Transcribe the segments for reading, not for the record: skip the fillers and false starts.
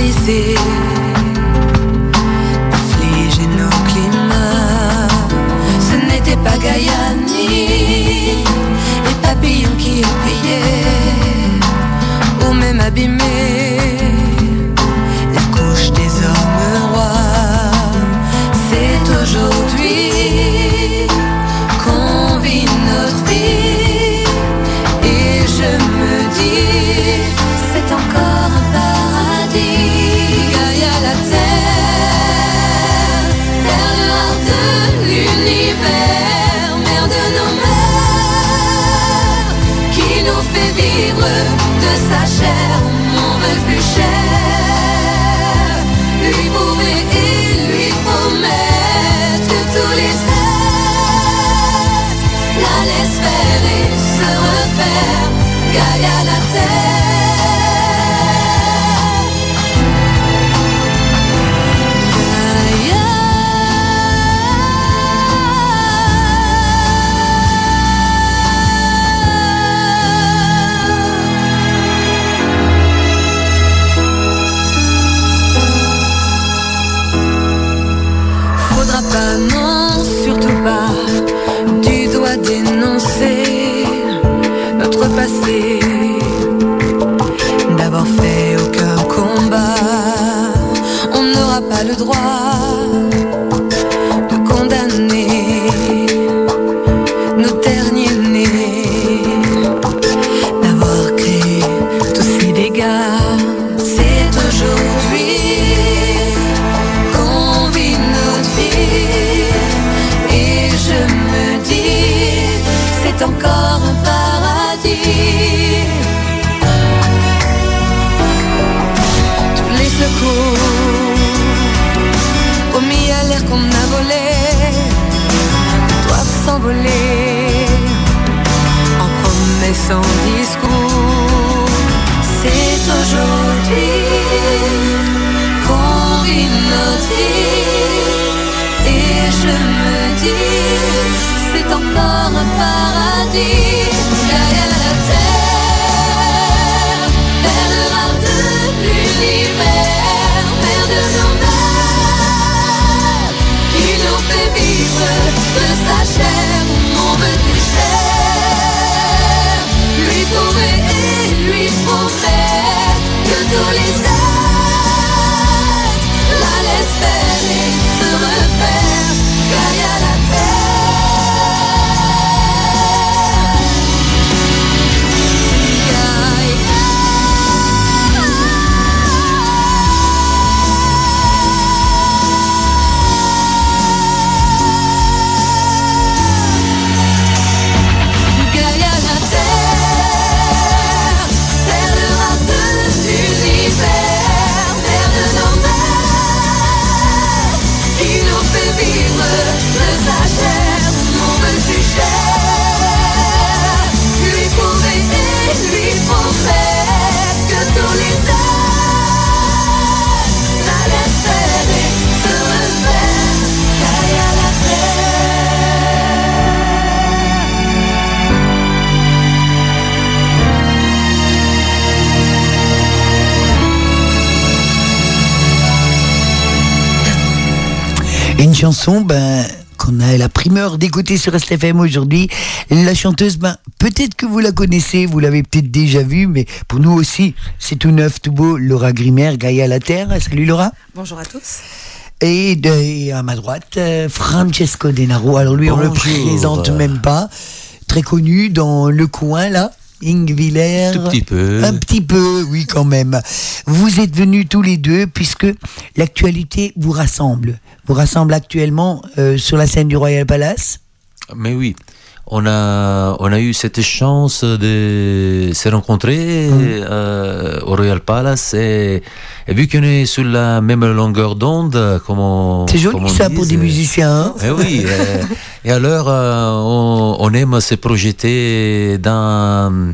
brisés, affliger nos climats. Ce n'était pas Gaiani, les papillons qui oubliaient, ou même abîmés, la couche des hommes rois. C'est aujourd'hui qu'on vit notre vie, et je me dis, c'est encore un paradis. Gaïa la terre, terre noire de l'univers, mère de nos mères, qui nous fait vivre de sa chair, on veut plus cher, lui prouver et lui promettre que tous les êtres la laissent faire et se refaire. Gaïa la terre. Faudra pas, non, surtout pas, du doigt dénoncer notre passé, d'avoir fait aucun combat. On n'aura pas le droit de condamner nos derniers nés, d'avoir créé tous ces dégâts. C'est aujourd'hui qu'on vit notre vie, et je me dis, c'est encore un paradis. Tous les secours promis à l'air qu'on a volé doivent s'envoler en promesses, en discours. C'est aujourd'hui qu'on vit notre vie, et je me dis, c'est encore un paradis. Gaïa la terre, perle rare de l'univers, mère de nos mères, qui nous fait vivre de sa chair, on veut plus cher, lui prouver et lui promettre que tous les êtres la laissent faire et se refaire. Gaïa la Une chanson qu'on a la primeur d'écouter sur STFM aujourd'hui. La chanteuse, peut-être que vous la connaissez, vous l'avez peut-être déjà vue, mais pour nous aussi, c'est tout neuf, tout beau. Laura Grimer, Gaïa la terre. Salut Laura. Bonjour à tous. Et à ma droite, Francesco Denaro. Alors lui, Bonjour. on le présente même pas. Très connu dans le coin, là. Ingviller. Tout petit peu. Un petit peu, oui, quand même. Vous êtes venus tous les deux puisque l'actualité vous rassemble. Vous rassemble actuellement sur la scène du Royal Palace. Mais oui, on a eu cette chance de se rencontrer au Royal Palace et vu qu'on est sur la même longueur d'onde, c'est joli ça pour des musiciens. Eh oui, et alors on aime se projeter dans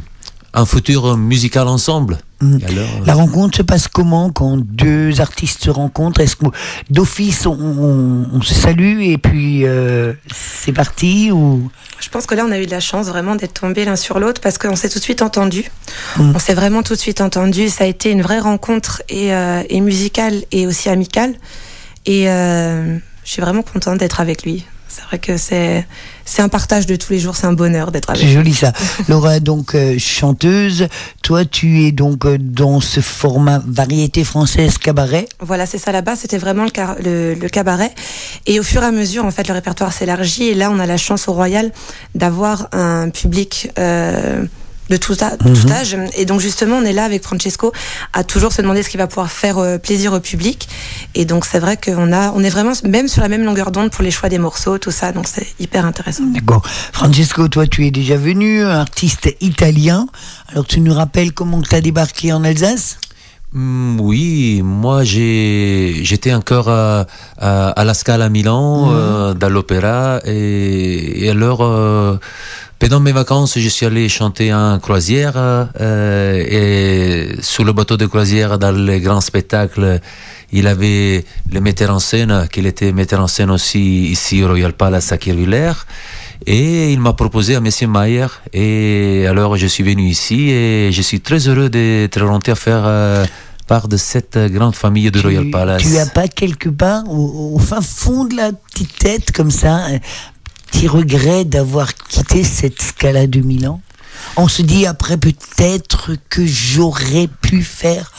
un futur musical ensemble. Et alors, La rencontre se passe comment quand deux artistes se rencontrent? Est-ce que d'office on se salue et puis c'est parti ou... Je pense que là, on a eu de la chance vraiment d'être tombés l'un sur l'autre parce qu'on s'est tout de suite entendus. On s'est vraiment tout de suite entendus. Ça a été une vraie rencontre et musicale et aussi amicale. Et je suis vraiment contente d'être avec lui. C'est vrai que c'est un partage de tous les jours, c'est un bonheur d'être avec lui. C'est joli ça. Laura, donc chanteuse, toi tu es donc dans ce format variété française cabaret. Voilà, c'est ça là-bas, c'était vraiment le cabaret. Et au fur et à mesure, en fait, le répertoire s'élargit. Et là, on a la chance au Royal d'avoir un public de tout âge. Et donc justement, on est là avec Francesco à toujours se demander ce qui va pouvoir faire plaisir au public. Et donc c'est vrai on est vraiment même sur la même longueur d'onde pour les choix des morceaux, tout ça. Donc c'est hyper intéressant. D'accord. Francesco, toi tu es déjà venu, artiste italien. Alors tu nous rappelles comment tu as débarqué en Alsace? Oui, moi j'étais encore à la Scala à Milan, dans l'opéra, et alors pendant mes vacances je suis allé chanter en croisière, et sur le bateau de croisière dans les grands spectacles il avait le metteur en scène, qu'il était metteur en scène aussi ici au Royal Palace à Kirchwiller. Et il m'a proposé à Monsieur Mayer, et alors je suis venu ici et je suis très heureux d'être rentré à faire part de cette grande famille de Royal Palace. Tu as pas quelque part au fin fond de la petite tête comme ça un petit regret d'avoir quitté cette Scala de Milan? On se dit après peut-être que j'aurais pu faire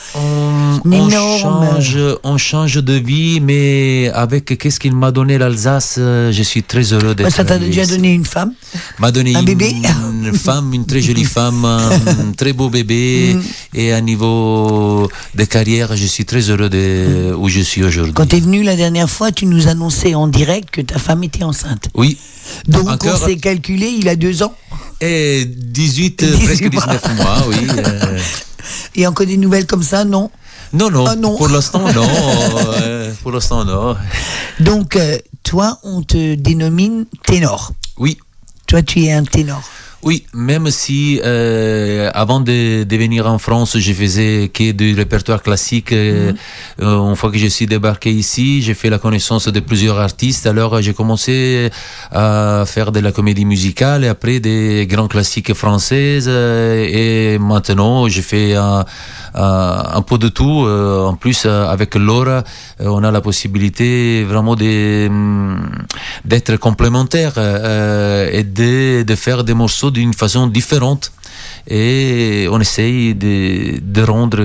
on change de vie, mais avec qu'est-ce qu'il m'a donné l'Alsace, je suis très heureux d'être. Ça t'a déjà donné une femme? M'a donné un bébé? Une femme, une très jolie femme, un très beau bébé, et à niveau de carrière, je suis très heureux de où je suis aujourd'hui. Quand tu es venu la dernière fois, tu nous annonçais en direct que ta femme était enceinte. Oui. Donc on s'est calculé, il a 2 ans. Et 18 presque 19 mois, oui. Et encore des nouvelles comme ça, non? Non, Ah, non. pour l'instant, non. Pour l'instant, non. Donc, toi, on te dénomine ténor. Oui. Toi, tu es un ténor. Oui, même si avant de venir en France, je faisais que du répertoire classique. Une fois que je suis débarqué ici, j'ai fait la connaissance de plusieurs artistes. Alors j'ai commencé à faire de la comédie musicale et après des grands classiques françaises. Et maintenant, je fais un peu de tout. En plus, avec Laura, on a la possibilité vraiment d'être complémentaires et de faire des morceaux d'une façon différente, et on essaye de rendre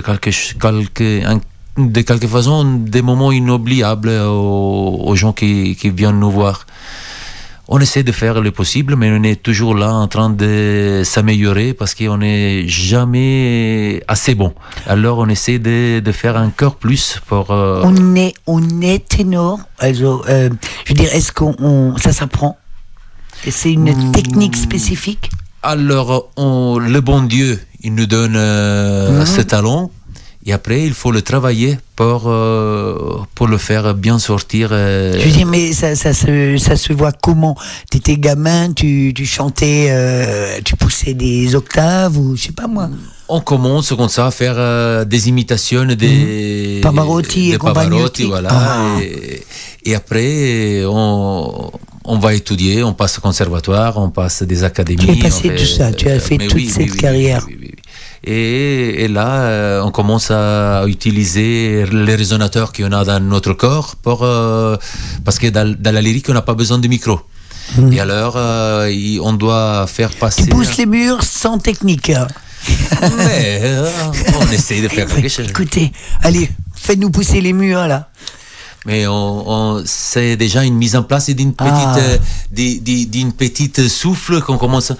de quelque façon des moments inoubliables aux gens qui viennent nous voir. On essaie de faire le possible, mais on est toujours là en train de s'améliorer parce qu'on n'est jamais assez bon. Alors on essaie de faire encore plus pour... On est ténor. Also, je veux dire, est-ce qu'on ça s'apprend? C'est une technique spécifique? Alors, le bon Dieu, il nous donne ce talent, et après, il faut le travailler pour le faire bien sortir. Je veux dire, mais ça se voit comment? T'étais gamin, tu chantais, tu poussais des octaves, ou je sais pas moi. On commence comme ça à faire des imitations des Pavarotti et Pavarotti, voilà. Ah. Et après, on va étudier, on passe au conservatoire, on passe des académies. Tu as passé tout ça, tu as fait toute cette carrière. Oui. Et là, on commence à utiliser les résonateurs qu'on a dans notre corps parce que dans la lyrique, on n'a pas besoin de micro. Et alors, on doit faire passer... Tu pousses les murs sans technique. Mais on essaye de faire quelque chose. Écoutez, allez, faites-nous pousser les murs là. Mais c'est déjà une mise en place d'une petite souffle qu'on commence.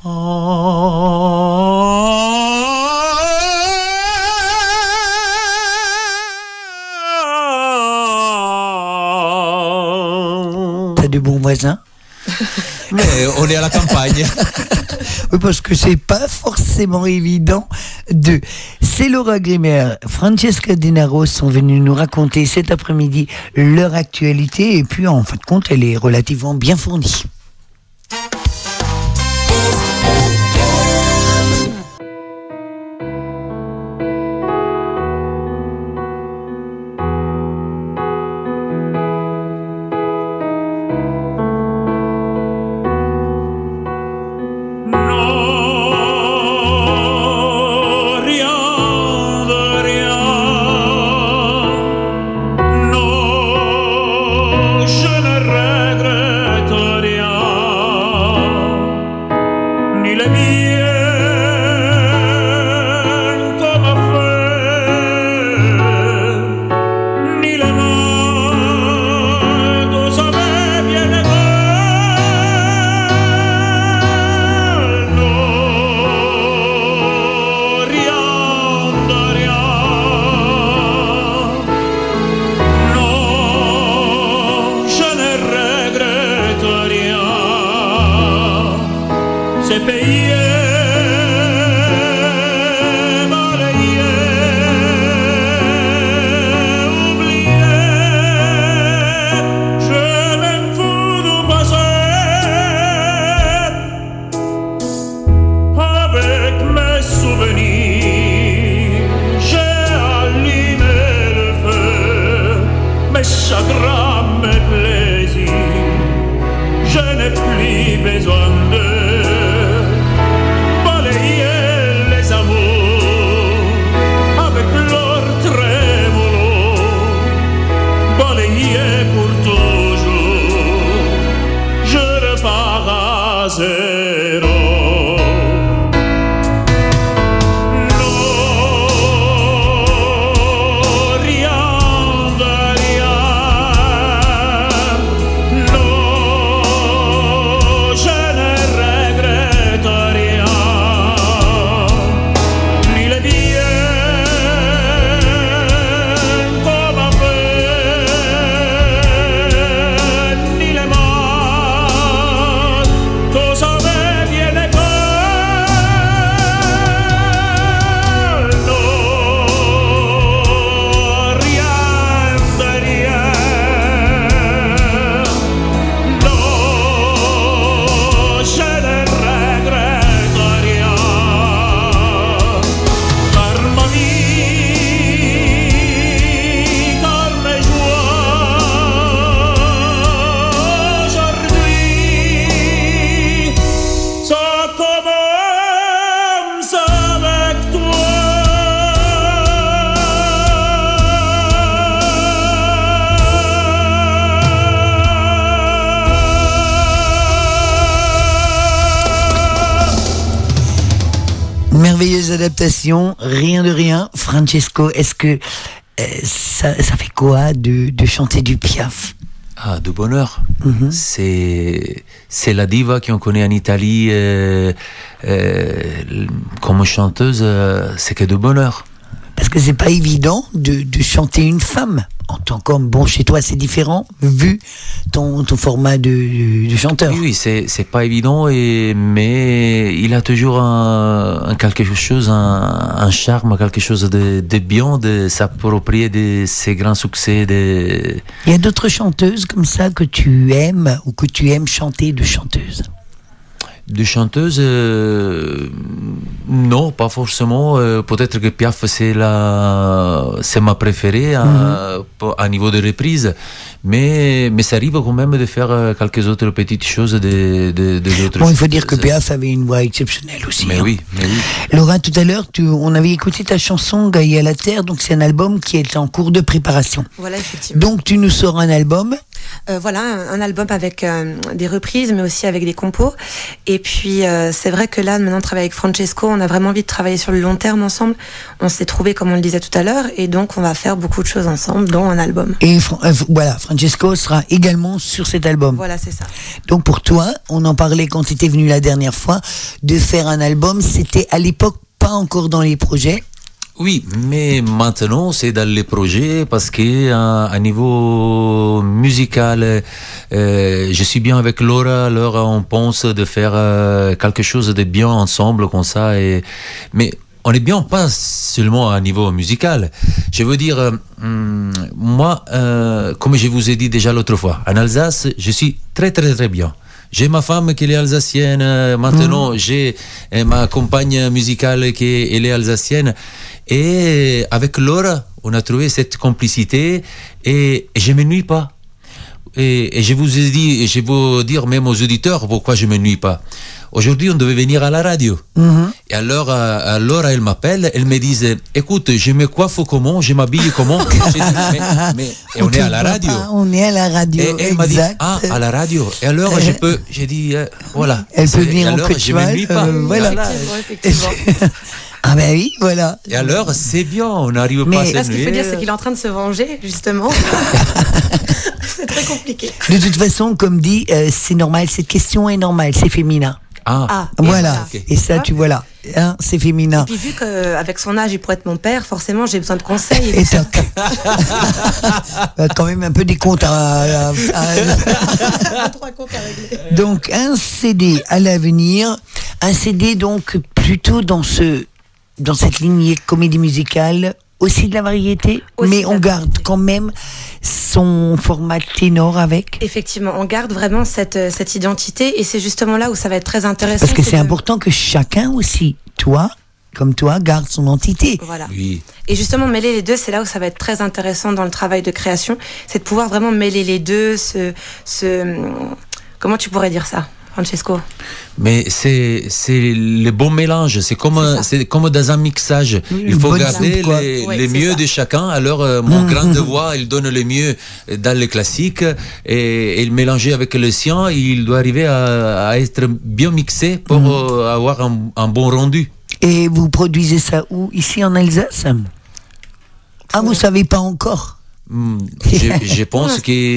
T'as de bons voisins? Mais on est à la campagne. Oui, parce que c'est pas forcément évident C'est Laura Grimer, Francesca Denaro sont venus nous raconter cet après-midi leur actualité, et puis en fin de compte, elle est relativement bien fournie. merveilleuse adaptation, rien de rien. Francesco, est-ce que ça fait quoi de chanter du Piaf? Ah, de bonheur. C'est la diva qu'on connaît en Italie comme chanteuse, c'est que de bonheur. Parce que c'est pas évident de chanter une femme. En tant qu'homme, bon, chez toi c'est différent, vu ton format de chanteur. Oui, c'est pas évident, mais il a toujours un quelque chose, un charme, quelque chose de bien, de s'approprier de ses grands succès. Il y a d'autres chanteuses comme ça que tu aimes ou que tu aimes chanter de chanteuses? De chanteuse, non, pas forcément. Peut-être que Piaf c'est ma préférée à niveau de reprise, mais ça arrive quand même de faire quelques autres petites choses d'autres. Bon, il faut dire que Piaf avait une voix exceptionnelle aussi. Mais oui. Laura, tout à l'heure, on avait écouté ta chanson Gaïa à la Terre, donc c'est un album qui est en cours de préparation. Voilà, effectivement. Donc tu nous sors un album. Voilà, un album avec des reprises, mais aussi avec des compos. Et puis, c'est vrai que là, maintenant, on travaille avec Francesco. On a vraiment envie de travailler sur le long terme ensemble. On s'est trouvés, comme on le disait tout à l'heure, et donc on va faire beaucoup de choses ensemble, dont un album. Et voilà, Francesco sera également sur cet album. Voilà, c'est ça. Donc pour toi, on en parlait quand tu étais venu la dernière fois, de faire un album, c'était à l'époque pas encore dans les projets. Oui, mais maintenant c'est dans les projets parce que à niveau musical, je suis bien avec Laura. Laura, on pense de faire quelque chose de bien ensemble comme ça. Mais on est bien pas seulement à niveau musical. Je veux dire, moi, comme je vous ai dit déjà l'autre fois, en Alsace, je suis très très très bien. J'ai ma femme qui est alsacienne, maintenant j'ai ma compagne musicale qui elle est alsacienne. Et avec Laura, on a trouvé cette complicité et je m'ennuie pas. Et je vous ai dit, je veux dire même aux auditeurs pourquoi je m'ennuie pas. Aujourd'hui, on devait venir à la radio. Et alors, Laura, elle m'appelle, elle me dit, écoute, je me coiffe comment, je m'habille comment. mais on est à la radio. On est à la radio. Et elle m'a dit, à la radio. Et alors, j'ai dit, voilà. Elle peut venir en alors, je m'ennuie pas. Voilà. Effectivement. Ah ben oui, voilà. Et alors, c'est bien, on n'arrive pas à s'ennuyer. Là, ce qu'il faut dire, c'est qu'il est en train de se venger, justement. C'est très compliqué. De toute façon, comme dit, c'est normal, cette question est normale, c'est féminin. Voilà. Okay. Et ça, tu vois là, hein, c'est féminin. Et puis vu qu'avec son âge, il pourrait être mon père, forcément, j'ai besoin de conseils. Et toc. Quand même un peu des comptes à... 3 comptes à régler. Donc, un CD à l'avenir, un CD donc plutôt dans cette lignée comédie musicale, aussi de la variété, Aussi mais de on la garde variété. quand même son format ténor avec. Effectivement, on garde vraiment cette identité et c'est justement là où ça va être très intéressant. Parce que c'est important que chacun aussi, toi, comme toi, garde son entité. Voilà. Oui. Et justement, mêler les deux, c'est là où ça va être très intéressant dans le travail de création. C'est de pouvoir vraiment mêler les deux, comment tu pourrais dire ça, Francesco? Mais c'est le bon mélange, c'est comme dans un mixage. Il faut garder les mieux de chacun. Alors mon grand voix, il donne le mieux dans le classique et le mélanger avec le sien, il doit arriver à être bien mixé pour avoir un bon rendu. Et vous produisez ça où? Ici en Alsace? Vous savez pas encore? Je pense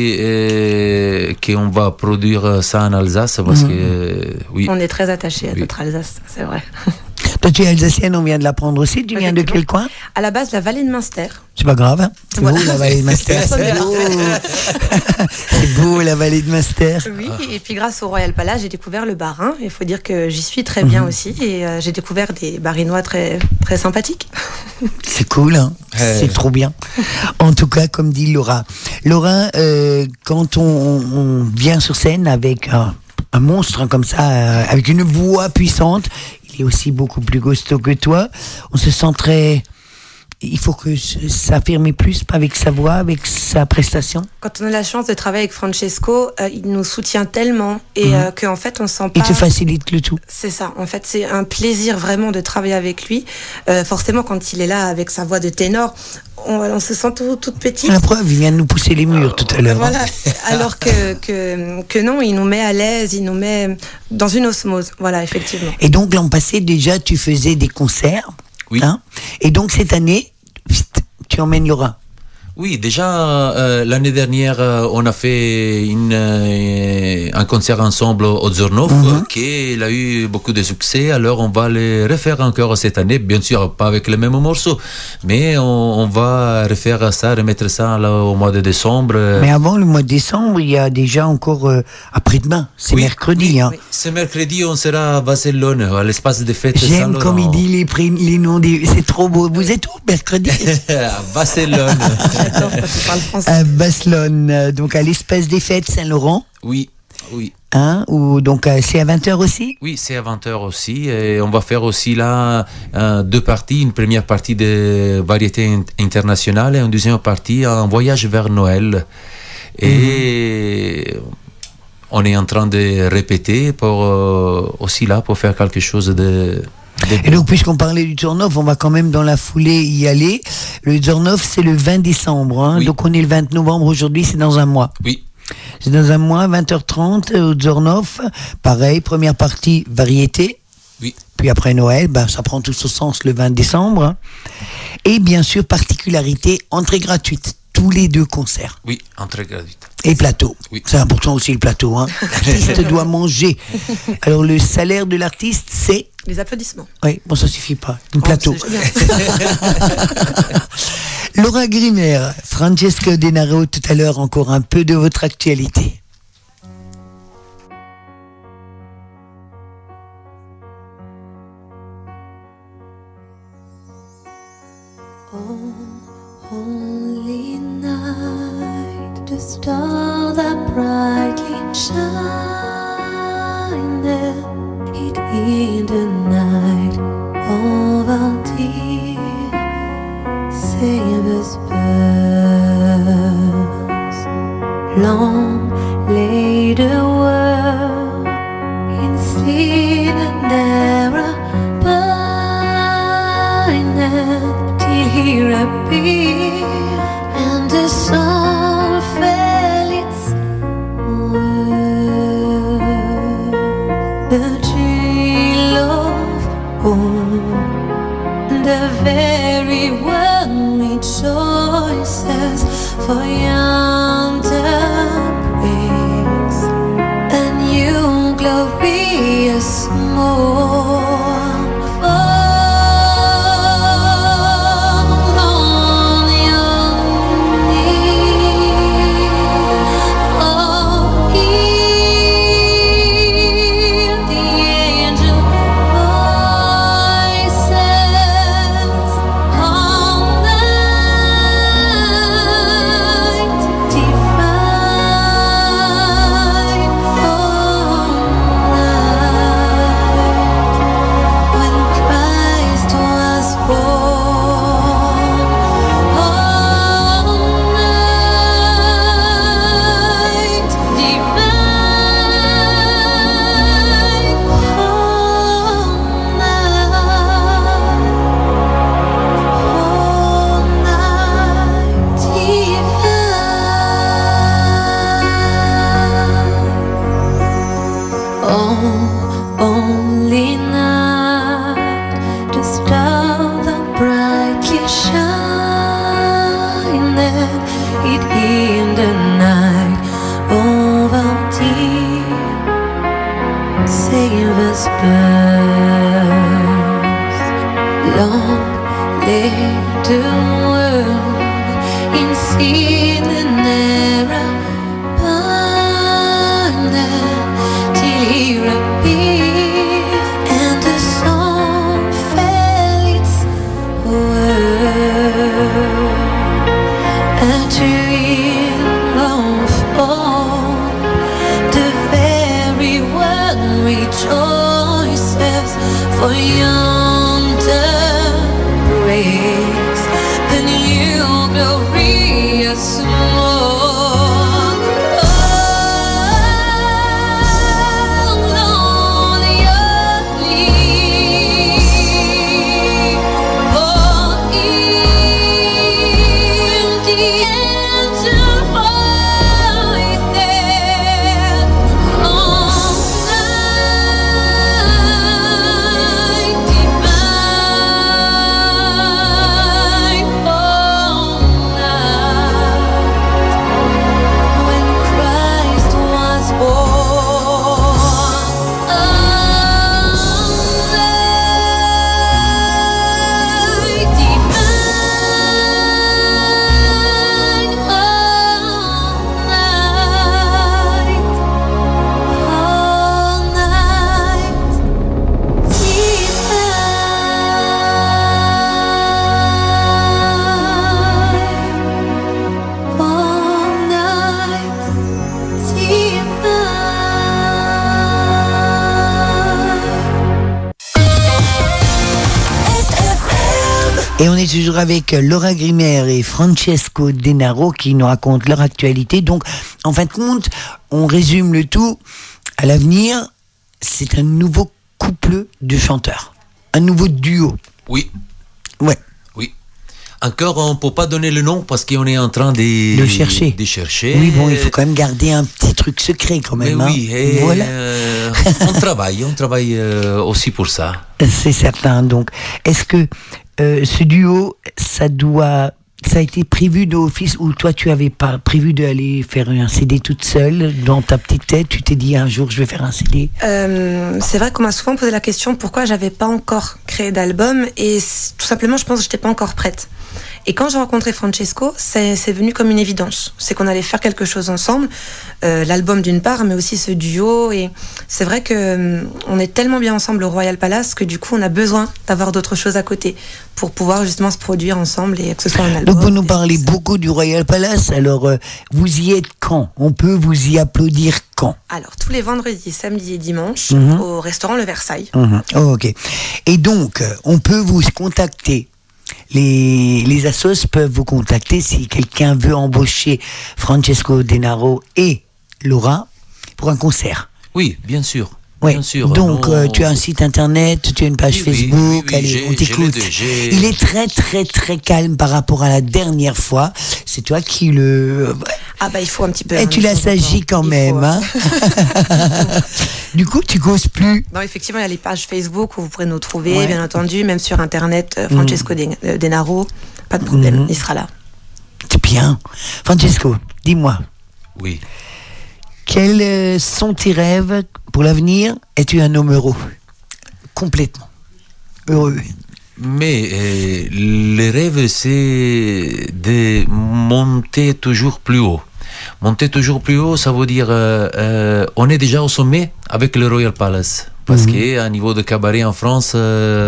qu'on va produire ça en Alsace parce que oui. On est très attachés à notre Alsace, c'est vrai. Toi, tu es alsacienne, on vient de l'apprendre aussi. Tu viens de quel coin? À la base, la vallée de Münster. C'est pas grave, hein? C'est Voilà. beau, la vallée de Münster. C'est beau. C'est beau, la vallée de Münster. Oui, et puis grâce au Royal Palace, j'ai découvert le Bas-Rhin. Il faut dire que j'y suis très bien aussi. Et j'ai découvert des Barinois très, très sympathiques. C'est cool, hein? C'est trop bien. En tout cas, comme dit Laura. Laura, quand on vient sur scène avec un monstre comme ça, avec une voix puissante, il est aussi beaucoup plus costaud que toi, on se sent très... Il faut que ça affirme plus avec sa voix, avec sa prestation. Quand on a la chance de travailler avec Francesco, il nous soutient tellement et qu'en fait on sent pas... Il te facilite le tout. C'est ça, en fait c'est un plaisir vraiment de travailler avec lui. Forcément quand il est là avec sa voix de ténor, on se sent toute petite. La preuve, il vient de nous pousser les murs tout à l'heure. Voilà. Alors que non, il nous met à l'aise, il nous met dans une osmose. Voilà, effectivement. Et donc l'an passé déjà, tu faisais des concerts. Oui. Hein, et donc cette année, tu emmènes Laura. Oui, déjà l'année dernière, on a fait un concert ensemble au Zornov, qui a eu beaucoup de succès. Alors on va le refaire encore cette année, bien sûr pas avec les mêmes morceaux, mais on va refaire ça, remettre ça là, au mois de décembre. Mais avant le mois de décembre, il y a déjà encore après-demain, c'est mercredi. Oui, hein. oui. Ce mercredi, on sera à Barcelone, à l'espace des fêtes J'aime Saint-Laurent. comme il dit les noms c'est trop beau. Vous êtes où mercredi? À Barcelone. J'adore quand tu parles français. À Barcelone, donc à l'espace des fêtes Saint-Laurent. Oui. Hein, donc c'est à 20h aussi? Oui, c'est à 20h aussi. Et on va faire aussi là deux parties. Une première partie de variété internationale et une deuxième partie un voyage vers Noël. Et on est en train de répéter pour aussi là pour faire quelque chose de... Et donc, puisqu'on parlait du Zornov, on va quand même dans la foulée y aller. Le Zornov, c'est le 20 décembre. Hein. Oui. Donc, on est le 20 novembre aujourd'hui, c'est dans un mois. Oui. C'est dans un mois, 20h30 au Zornov. Pareil, première partie, variété. Oui. Puis après Noël, ça prend tout son sens le 20 décembre. Et bien sûr, particularité, entrée gratuite. Tous les deux concerts. Oui, entrée gratuite. Et plateau. Oui. C'est important aussi le plateau. Hein. L'artiste doit manger. Alors, le salaire de l'artiste, c'est... Les applaudissements. Oui, bon, ça suffit pas. Un plateau. C'est génial. Laura Grimer, Francesco Denaro, tout à l'heure, encore un peu de votre actualité. Holy night, the star that brightly shined, it in the night of our dear Savior's birth. Long lay the world in sin and error blinded, till he appeared and the soul fell its word. The thrill of hope, the very one rejoices for yonder breaks a new glorious morn. Fall on your knees, oh, hear the angel voices all night divine, all night when Christ was born, all night divine, all night divine. Only night, the star that brightly shined, it in the night of our dear Savior's birth. Long lay the world in sin and error bonded, till he appeared and the song fell its word. A thrill of hope, the very one rejoices for yonder breaks the new glorious morn. Fall on your knees, oh, hear Et on est toujours avec Laura Grimer et Francesco Denaro qui nous racontent leur actualité. Donc, en fin de compte, on résume le tout. À l'avenir, c'est un nouveau couple de chanteurs. Un nouveau duo. Oui. Ouais. Oui. Encore, on ne peut pas donner le nom parce qu'on est en train de chercher. Oui, bon, il faut quand même garder un petit truc secret quand même. Mais oui, et voilà. on travaille aussi pour ça. C'est certain. Donc, est-ce que ce duo, ça a été prévu d'office ou toi tu avais pas prévu d'aller faire un CD toute seule dans ta petite tête? Tu t'es dit un jour je vais faire un CD? C'est vrai qu'on m'a souvent posé la question pourquoi j'avais pas encore créé d'album et tout simplement je pense que j'étais pas encore prête. Et quand j'ai rencontré Francesco, c'est venu comme une évidence. C'est qu'on allait faire quelque chose ensemble, l'album d'une part, mais aussi ce duo. Et c'est vrai que on est tellement bien ensemble au Royal Palace que du coup, on a besoin d'avoir d'autres choses à côté pour pouvoir justement se produire ensemble et que ce soit un album. Donc vous nous parlez beaucoup du Royal Palace. Alors vous y êtes quand? On peut vous y applaudir quand? Alors tous les vendredis, samedis et dimanches au restaurant Le Versailles. Oh, ok. Et donc on peut vous contacter. Les assos peuvent vous contacter si quelqu'un veut embaucher Francesco Denaro et Laura pour un concert. Oui, bien sûr. Ouais. Bien sûr. Donc tu as un site internet, tu as une page Facebook, oui, allez, on t'écoute. Il est très très très calme par rapport à la dernière fois. C'est toi qui le... Ah bah il faut un petit peu... Et tu l'assagis quand même. Hein. Du coup, tu causes plus. Non, effectivement, il y a les pages Facebook où vous pourrez nous trouver, bien entendu, même sur Internet, Francesco Denaro, pas de problème, il sera là. C'est bien. Francesco, dis-moi. Oui. Quels sont tes rêves pour l'avenir? Es-tu un homme heureux? Complètement heureux. Mais les rêves, c'est de monter toujours plus haut. Monter toujours plus haut, ça veut dire on est déjà au sommet avec le Royal Palace. Parce qu'à niveau de cabaret en France,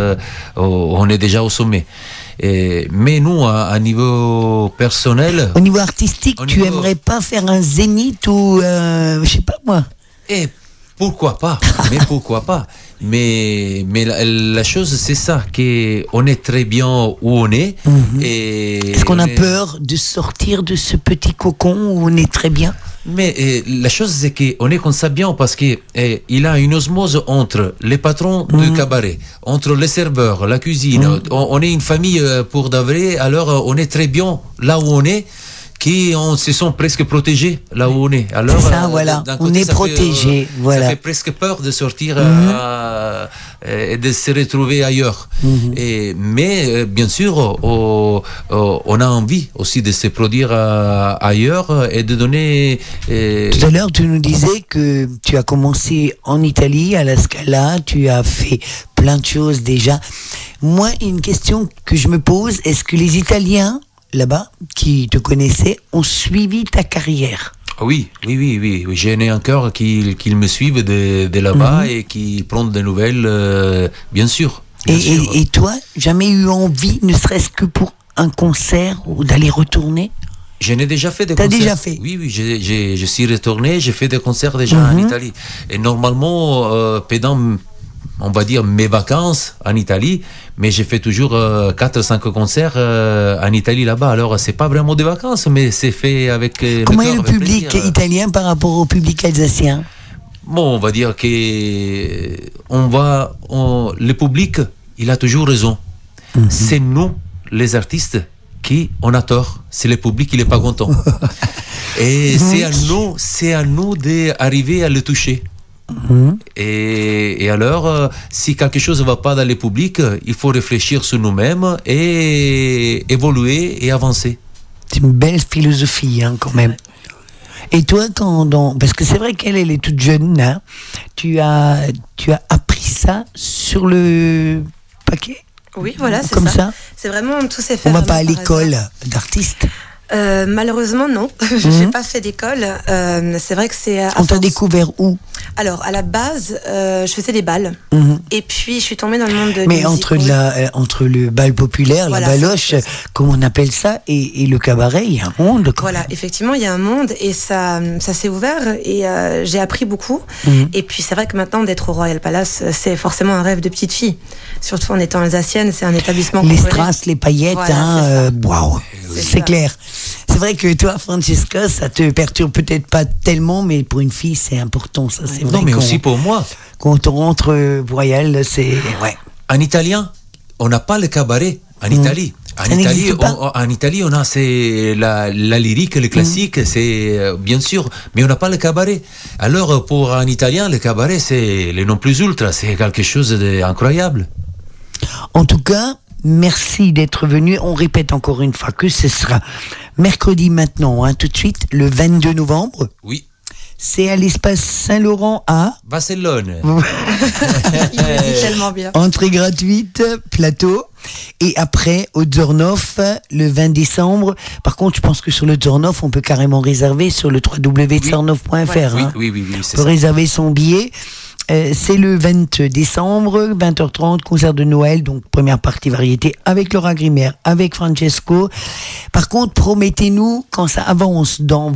on est déjà au sommet. Mais nous, à niveau personnel... Au niveau artistique, tu aimerais pas faire un zénith ou... je sais pas moi. Pourquoi pas? Mais pourquoi pas? Mais la chose, c'est ça, qu'on est très bien où on est. Est-ce qu'on a peur de sortir de ce petit cocon où on est très bien? Mais la chose, c'est qu'on est comme ça bien parce qu'il a une osmose entre les patrons de cabaret, entre les serveurs, la cuisine. On est une famille pour d'avril, alors on est très bien là où on est. On se sent presque protégés là où on est. Alors, c'est ça, voilà. On est protégés, voilà. Ça fait presque peur de sortir et de se retrouver ailleurs. Mais bien sûr, on a envie aussi de se produire ailleurs et de donner... Tout à l'heure, tu nous disais que tu as commencé en Italie, à la Scala, tu as fait plein de choses déjà. Moi, une question que je me pose, est-ce que les Italiens là-bas, qui te connaissaient, ont suivi ta carrière? Oui. J'en ai encore qui me suivent de là-bas et qui prennent des nouvelles, bien sûr. Et toi, jamais eu envie, ne serait-ce que pour un concert ou d'aller retourner? Je n'ai déjà fait des concerts. T'as déjà fait? Oui, je suis retourné, j'ai fait des concerts déjà en Italie. Et normalement, pendant, on va dire, mes vacances en Italie, mais j'ai fait toujours 4-5 concerts en Italie là-bas. Alors, c'est pas vraiment des vacances, mais c'est fait avec Comment est le public italien par rapport au public alsacien? Bon, on va dire que le public, il a toujours raison. C'est nous, les artistes, qui on a tort. C'est le public qui n'est pas content. Et c'est à nous d'arriver à le toucher. Et alors, si quelque chose ne va pas dans le public, il faut réfléchir sur nous-mêmes et évoluer et avancer. C'est une belle philosophie, hein, quand même. Et toi, parce que c'est vrai qu'elle est toute jeune, hein, tu as appris ça sur le paquet? Oui, voilà, c'est comme ça. C'est vraiment tout s'est fait. On va pas à l'école d'artiste. Malheureusement, non. J'ai pas fait d'école. C'est vrai que c'est. On t'a découvert où? Alors, à la base, je faisais des balles. Et puis, je suis tombée dans le monde de Mais entre le bal populaire, Voilà, la baloche, comme on appelle ça, et le cabaret, il y a un monde. Voilà, effectivement, il y a un monde et ça s'est ouvert et j'ai appris beaucoup. Et puis, c'est vrai que maintenant, d'être au Royal Palace, c'est forcément un rêve de petite fille. Surtout en étant alsacienne, c'est un établissement Les complet. strass, les paillettes, Voilà, waouh, c'est clair. C'est vrai que toi, Francesca, ça te perturbe peut-être pas tellement, mais pour une fille, c'est important, ça. C'est vrai. Non, mais aussi pour moi. Quand on rentre Royal, c'est En italien, on n'a pas le cabaret. En Italie. En Italie, on a la lyrique, le classique, c'est bien sûr, mais on n'a pas le cabaret. Alors, pour un Italien, le cabaret, c'est le non plus ultra, c'est quelque chose d'incroyable. En tout cas, merci d'être venu. On répète encore une fois que ce sera mercredi maintenant, tout de suite, le 22 novembre. Oui. C'est à l'espace Saint-Laurent à Barcelone. Il le dit tellement bien. Entrée gratuite, plateau. Et après, au Zornoff, le 20 décembre. Par contre, je pense que sur le Zornoff, on peut carrément réserver sur le www.zornoff.fr. Oui, on c'est peut ça. réserver son billet. C'est le 20 décembre, 20h30, concert de Noël, donc première partie variété avec Laura Grimer, avec Francesco. Par contre, promettez-nous, quand ça avance dans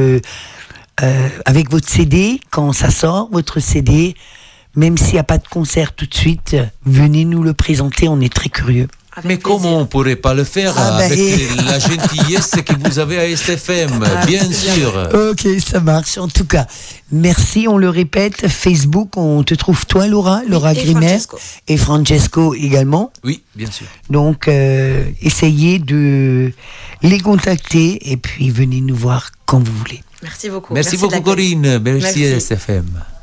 avec votre CD, quand ça sort, votre CD, même s'il n'y a pas de concert tout de suite, venez nous le présenter, on est très curieux. Mais comment on pourrait pas le faire avec la gentillesse que vous avez à SFM, bien sûr. Ok, ça marche. En tout cas, merci, on le répète, Facebook, on te trouve toi, Laura et Grimer, Francesco. et Francesco également. Oui, bien sûr. Donc, essayez de les contacter et puis venez nous voir quand vous voulez. Merci beaucoup. Merci de beaucoup, l'accueil. Corinne. Merci Merci. à SFM.